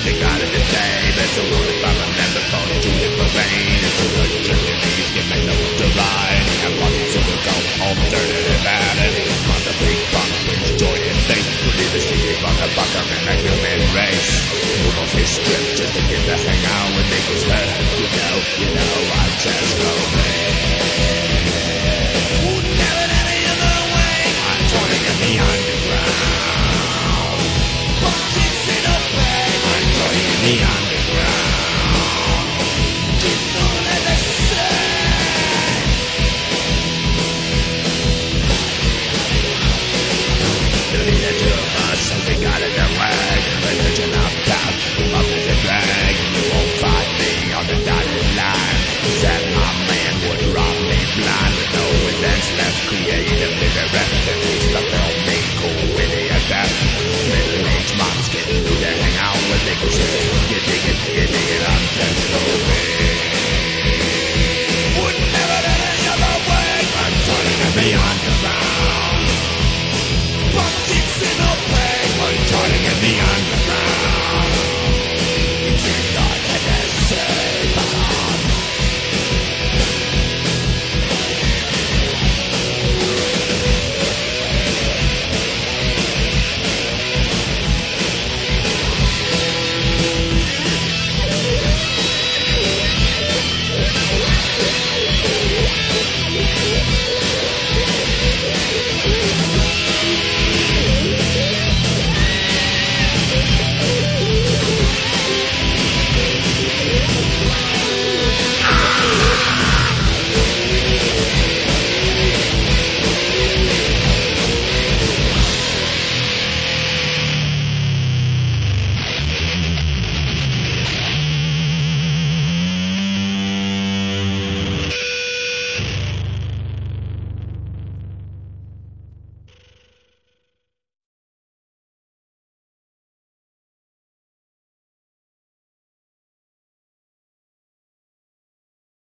They got it the same. It's a road if I remember falling to it for pain. It's a good journey, please give me no to ride. I'm walking to the go alternative vanity. On the big buck brings joy and faith. Pretty the shitty motherfucker in the human race. Move off his script just to get to hang out with me. Cause you know, I just go, man.